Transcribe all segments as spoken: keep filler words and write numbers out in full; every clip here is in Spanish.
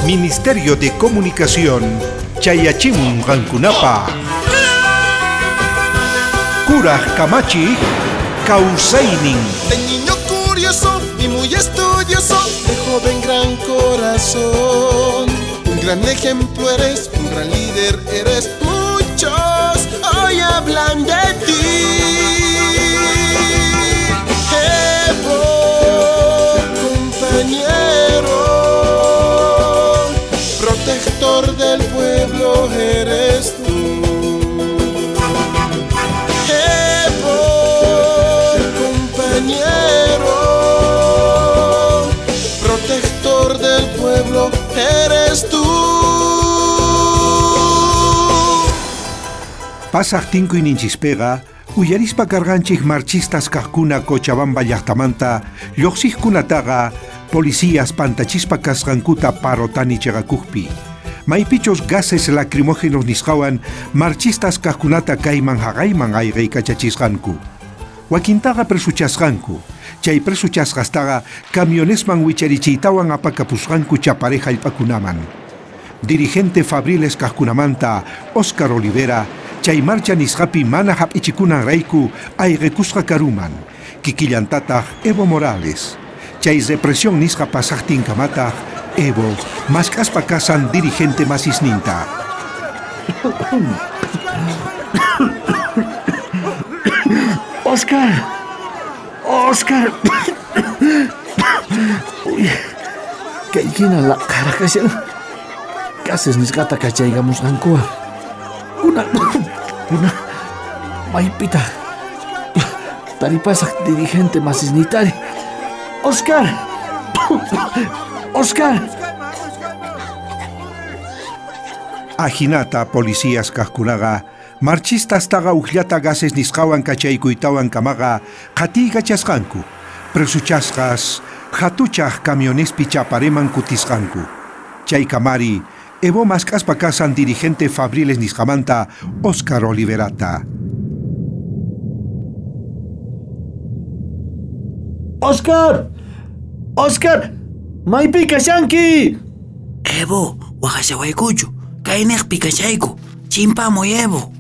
Ministerio de Comunicación, Chayachimun Rankunapa. Kuraj Kamachi, Kausainin. De niño curioso y muy estudioso, de joven gran corazón. Un gran ejemplo eres, un gran líder eres. Muchos hoy hablan de ti. Evo, compañero, protector del pueblo eres tú. Evo, compañero, protector del pueblo eres tú. Pasaq tinku ininchispega, uyarispa karganchik marchistas kajkuna Cochabamba llaqtamanta, lluqsiqkunataqa policías pantachispa kasqankuta parotani chaqakuqpi. Maypichos gases lacrimógenos nisqawan marchistas kajkunata kayman haqayman ayqaykachachisqanku. Wakintaqa presuchasqanku. Chay presuchasqastaqa camionesman wicharichiytawan apakapusqanku chapareja hallp'akunaman. Dirigente Fabriles kajkunamanta Oscar Olivera chay marcha nisqapi mana hap'ichikunan rayku ayqekusqa karuman. Kikillantataq Evo Morales. Chay represión nisqa pasaqtinkamataq Evo mask'aspa kasan dirigente masisninta. Oscar, Oscar, uy, kaykina la cara kashan, kases nisqata kachaygamusqankuqa. Una, una, maypita, taripasaq dirigente masisnitari. Oscar, Oscar. Ajinata policías kajkunaqa marchistas taqa uqllata gases nisqawan kachaykuytawan kamaqa qhatikachasqanku. Presuchasqas hatuchaq camionespi chapareman kutisqanku. Chay kamari Evo mask'aspa kasan dirigente Fabriles nisqamanta Oscar Oliverata. Oscar, Oscar, maypi kashanki. Evo, waqashawaykuchu, kaynaqpi kashayku, chimpamuy Evo.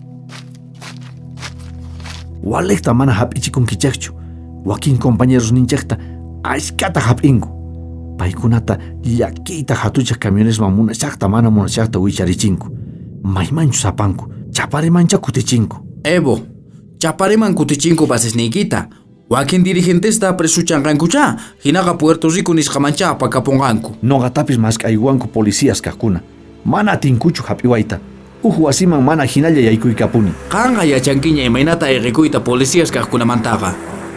Walikta mana hap'ichikunkichakchu, wakin compañeros ninchakta ashkata hap'inku. Paykunata llakiyta hatuchaq camionesman munachaqta mana munachaqta wicharichingu. Maymanchu sapanku, chaparimancha kutichinku. Evo, chapariman kutichinku basisniykita. Wakin dirigentesta presuchanqankucha, hinaqa Puerto Rico nisqamancha apakapunqanku. Noqatapis mask'aywanku policías kaqkuna. Mana atinkuchu hap'iwayta. Uj wasiman mana hinalla yaykuykapuni. Qanqa yachankiña imaynata ayqikuyta policías kaqkunamantaqa.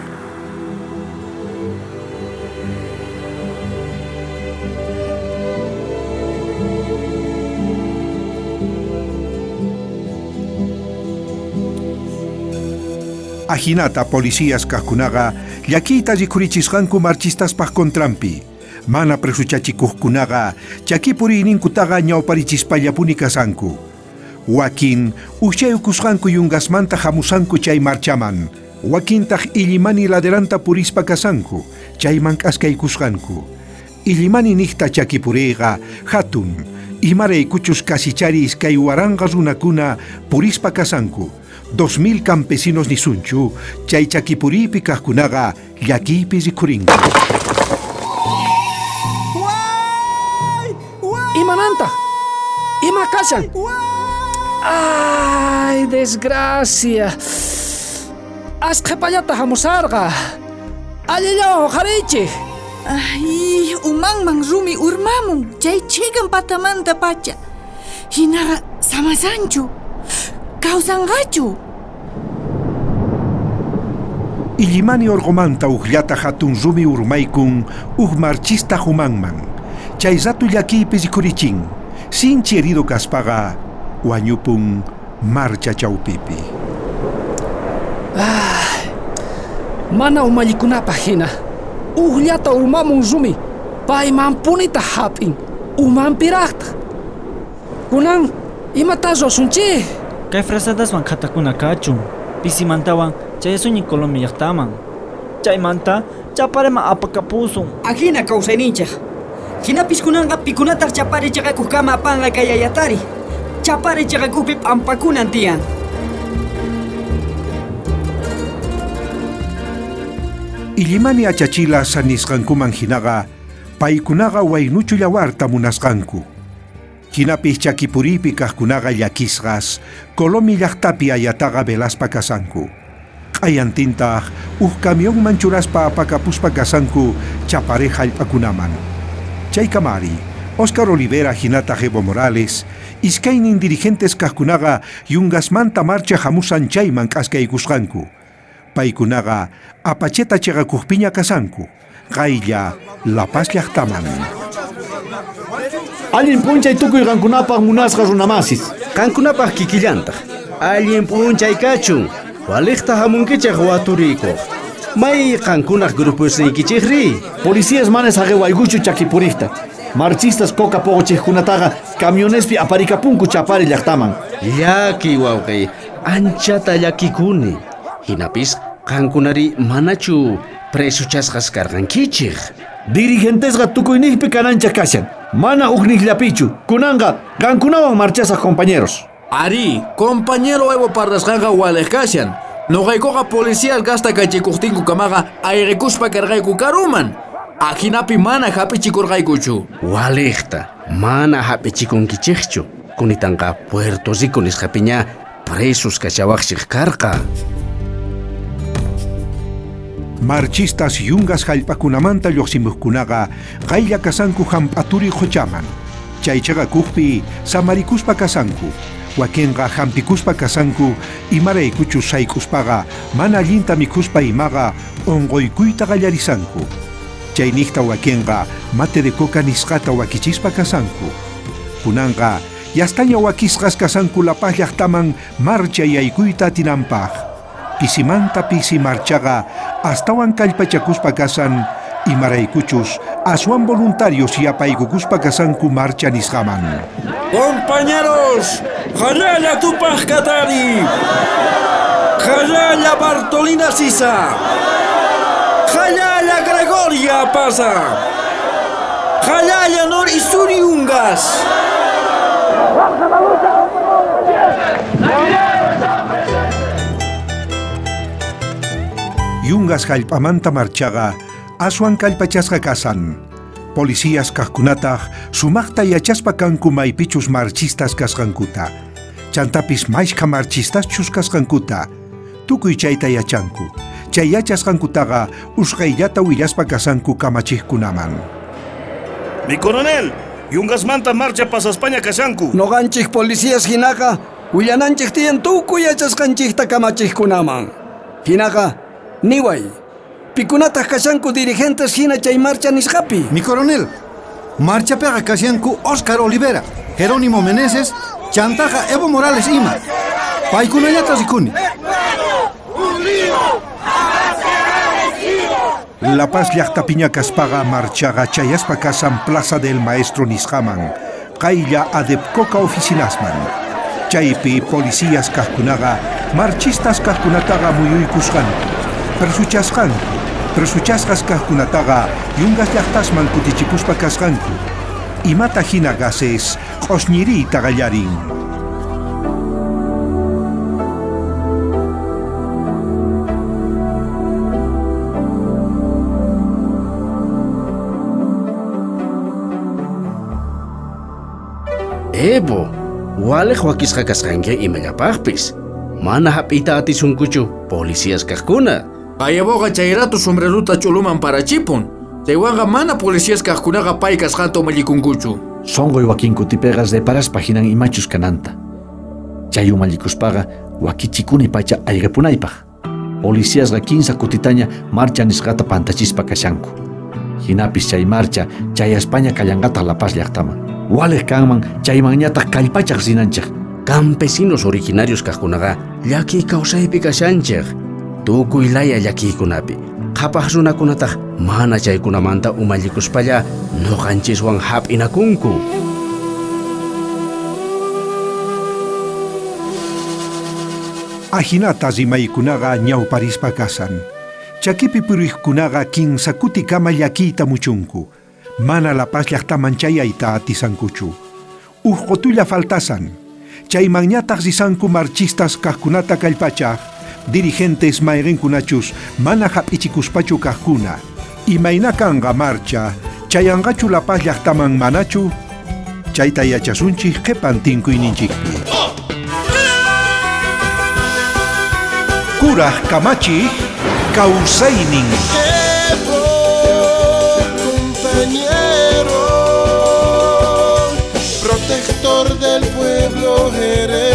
Ajinata policías kajkunaqa llakiyta rikurichisqanku marchistaspaq kontrampi. Mana presuchachikuqkunaqa chakipuriyninkutaqa ñawparichispallampuni kasanku. Wakin uqchayukusqanku yungasmanta hamusanku chay marchaman. Wakintaq Illimani laderanta purispa kasanku, chayman k'askaykusqanku. Illimani niqta chakipuriyqa hatun, imaraykuchus kasicharis kay waranqa runakuna purispa kasanku. Dos mil campesinos nisunchu, chay chakipuripi kajkunaqa llakiypi rikurinku. Imananta, ima kashan. Ay, desgracia. Asqhepallata hamusarqa. Allillo, harichi. Ay, umanman rumi urmamun, chay chigan patamanta pacha. Hinaqa samasanchu. Kawsanqachu. Illimani orqomanta uqllata hatun rumi urmaykun uq marchista humanman. Chay ratu llakiypi rikurichin. Sinchi herido kaspaqa wañupun marcha chawpipi. Ay, mana umallikunapaq hina. Uqllata urmamun rumi. Payman punita hap'in. Umanpiraqta. Kunan imata rusunchik. Kay frasadaswan khatakuna kachun. Pisimantawan chayasuñi Colombia llaqtaman. Chaymanta chaparema apakapusun. Ajina kawsayninchaq. Hinapis kunanga pikunata chapari chakakuq kama apanqa kayayatari. Chapari chakakuqpi p'ampakunan tiyan. Illimani achachila sanisqankuman hinaqa paykunaqa waynuchu llawarta munasqanku. Hinapis chakipuripi kaqkunaqa llakisqas Colomi llaqtapi ayataqa velaspa kasanku. Q'ayantintaq uq camionman churaspa apakapuspa kasanku chapare hallp'akunaman. Chaykamari Oscar Olivera hinataq Evo Morales iskaynin dirigentes kaqkunaqa yungasmanta marcha hamusan chayman k'askaykusqanku. Paykunaqa apacheta chiqakuqpiña kasanku. Qaylla La Paz llaqtaman. Allin punchay tukuy qankunapaq munasqa runamasis. Qankunapaq kikillantaq. Allin punchay kachun. Waliqta hamunkichaq waturikuq. May qankunaq grupusniykichikri. Policías manes haqewaykuchu chakipurikta. Marchistas coca pogochiqkunataqa camionespi aparikapunku chapari llaqtaman. Llaki wawqi, anchata llakikuni. Hinapis qankunari manachu presuchasqas karqankichik. Dirigentesqa tukuyniypi kananchaq kashan. Mana uqniqllapichu. Kunanqa qankunawan marchasaq compañeros. Ari, compañero Evo Pardasqanqa waleq kashan. Noqaykuqa policías gasta kachikuqtinku kamaqa ayrikuspa karqayku karuman. Ajinapi mana hapichikurqaykuchu. Waliqta, mana hapichikunkichikchu. Kunitanqa Puerto Rico nisqapiña presos kachawaqchik karqa. Marchistas yungas hallp'akunamanta lluqsimuqkunaqa qaylla kasanku hamp'aturi quchaman. Chaychaqa kuqpi samarikuspa kasanku. Wakinqa hampikuspa kasanku imaraykuchu saykuspaqa mana allinta mikuspa imaqa onqoykuyta qallarisanku. Chayniyta wakinqa mate de coca nisqata wakichispa kasanku. Kunanqa yastaña wakisqas kasanku La Paz llaqtaman marcha yaykuyta atinanpaq. Pisimanta pisi marchaqa astawan kallpachakuspa kasan imaraykuchus aswan voluntarios yapaykukuspa kasanku marcha nisqaman. Compañeros, Jallalla Tupaj Katari, Jallalla Bartolina Sisa, Jallalla Gregoria Pasa, Jallalla Nor Isuri Ungas. Yungas hallp'amanta marchaqa aswan kallpachasqa kasan. Policías kaqkunataq sumaqta yachaspa kanku maypichus marchistas kasqankuta. Chantapis mayqa marchistaschus kasqankuta. Tukuy chayta yachanku. Chay yachasqankutaqa usqayllata willaspa kasanku kamachiqkunaman. Mi coronel, Yungasmanta marcha pasa España kashanku. Noqanchik policías hinaqa willananchik tiyan tukuy yachasqanchikta kamachiqkunaman. Hinaqa niway, pikunataq kashanku dirigentes hina chay marcha nisqapi. Mi coronel, marcha pega kashanku Oscar Olivera, Jerónimo Meneses, chantaja Evo Morales ima. Paykunallata rikuni. La Paz llaqtapiña kaspaqa marchaqa chayaspa kasan Plaza del Maestro nisqaman, qaylla adepcoca oficinasman. Chaypi policías kaqkunaqa marchistas kaqkunataqa muyuykusqanku, persuchasqanku, persuchasqas kaqkunataqa yungas llaqtasman kutichipuspa kasqanku. Imata hina gases q'osñiriyta qallarin. Evo, waleq wakisqa kasqanki imallapaqpis. Mana hap'ita atisunkuchu policías kaqkuna. Ayaboqa chayratu sombreruta chuluman parachipun. Chaywanqa mana policías kaqkunaqa pay kasqanta umallikunkuchu. Songoy wakin kutipegas de paraspa hinan imachus kananta. Chay umallikuspaqa wakichikuni pacha ayqepunaypaq. Policíasqa quinsa kutitaña marcha nisqata pantachispa kashanku. Hinapis chay marcha chay España kallanqataq La Paz llaqtaman. Waleq kanman chaymanñataq kallpachaq sinanchaq. Campesinos originarios kaqkunaqa llaki kawsaypi kashanchaq. Tukuy laya llakiykunapi qhapaq runakunataq mana chaykunamanta umallicuspalla noqanchiswan hap'inakunku. Ahinata rimaykunaqa ñawparispa kasan. Chakipi puriqkunaqa kinsa kutikama llakiyta muchunku. mana La Paz llaqtaman chayayta atisankuchu. Uj qotulla faltasan. Chaymanñataq risanku marchistas kaqkunata kallpachaq, dirigentes mayqinkunachus mana hap'ichikuspachu kaqkuna. Imayna kanqa marcha, chayanqachu La Paz llaqtaman manachu, chayta yachasunchik qhipan tinkuyninchikpi. Kuraq kamachik kawsaynin. Compañero, protector del pueblo eres.